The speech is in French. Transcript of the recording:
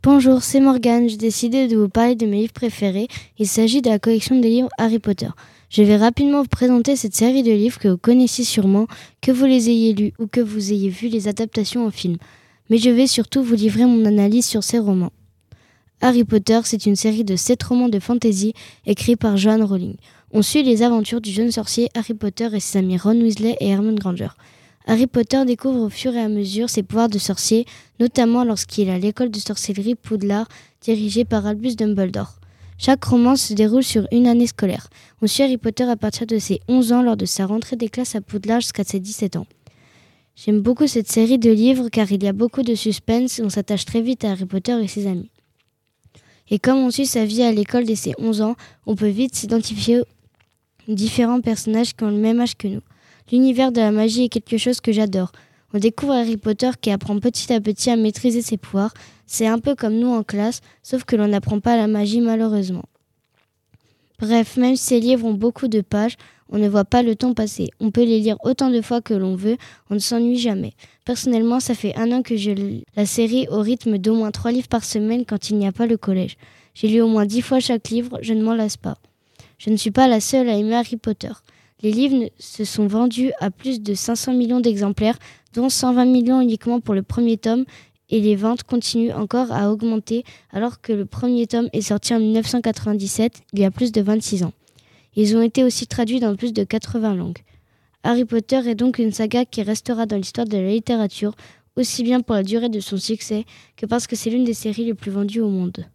Bonjour, c'est Morgane. J'ai décidé de vous parler de mes livres préférés. Il s'agit de la collection des livres Harry Potter. Je vais rapidement vous présenter cette série de livres que vous connaissez sûrement, que vous les ayez lus ou que vous ayez vu les adaptations en film. Mais je vais surtout vous livrer mon analyse sur ces romans. Harry Potter, c'est une série de 7 romans de fantasy écrits par Joanne Rowling. On suit les aventures du jeune sorcier Harry Potter et ses amis Ron Weasley et Hermione Granger. Harry Potter découvre au fur et à mesure ses pouvoirs de sorcier, notamment lorsqu'il est à l'école de sorcellerie Poudlard, dirigée par Albus Dumbledore. Chaque roman se déroule sur une année scolaire. On suit Harry Potter à partir de ses 11 ans lors de sa rentrée des classes à Poudlard jusqu'à ses 17 ans. J'aime beaucoup cette série de livres car il y a beaucoup de suspense et on s'attache très vite à Harry Potter et ses amis. Et comme on suit sa vie à l'école dès ses 11 ans, on peut vite s'identifier aux différents personnages qui ont le même âge que nous. L'univers de la magie est quelque chose que j'adore. On découvre Harry Potter qui apprend petit à petit à maîtriser ses pouvoirs. C'est un peu comme nous en classe, sauf que l'on n'apprend pas la magie malheureusement. Bref, même si ces livres ont beaucoup de pages, on ne voit pas le temps passer. On peut les lire autant de fois que l'on veut, on ne s'ennuie jamais. Personnellement, ça fait 1 an que je lis la série au rythme d'au moins 3 livres par semaine quand il n'y a pas le collège. J'ai lu au moins 10 fois chaque livre, je ne m'en lasse pas. Je ne suis pas la seule à aimer Harry Potter. Les livres se sont vendus à plus de 500 millions d'exemplaires, dont 120 millions uniquement pour le premier tome, et les ventes continuent encore à augmenter alors que le premier tome est sorti en 1997, il y a plus de 26 ans. Ils ont été aussi traduits dans plus de 80 langues. Harry Potter est donc une saga qui restera dans l'histoire de la littérature, aussi bien pour la durée de son succès que parce que c'est l'une des séries les plus vendues au monde.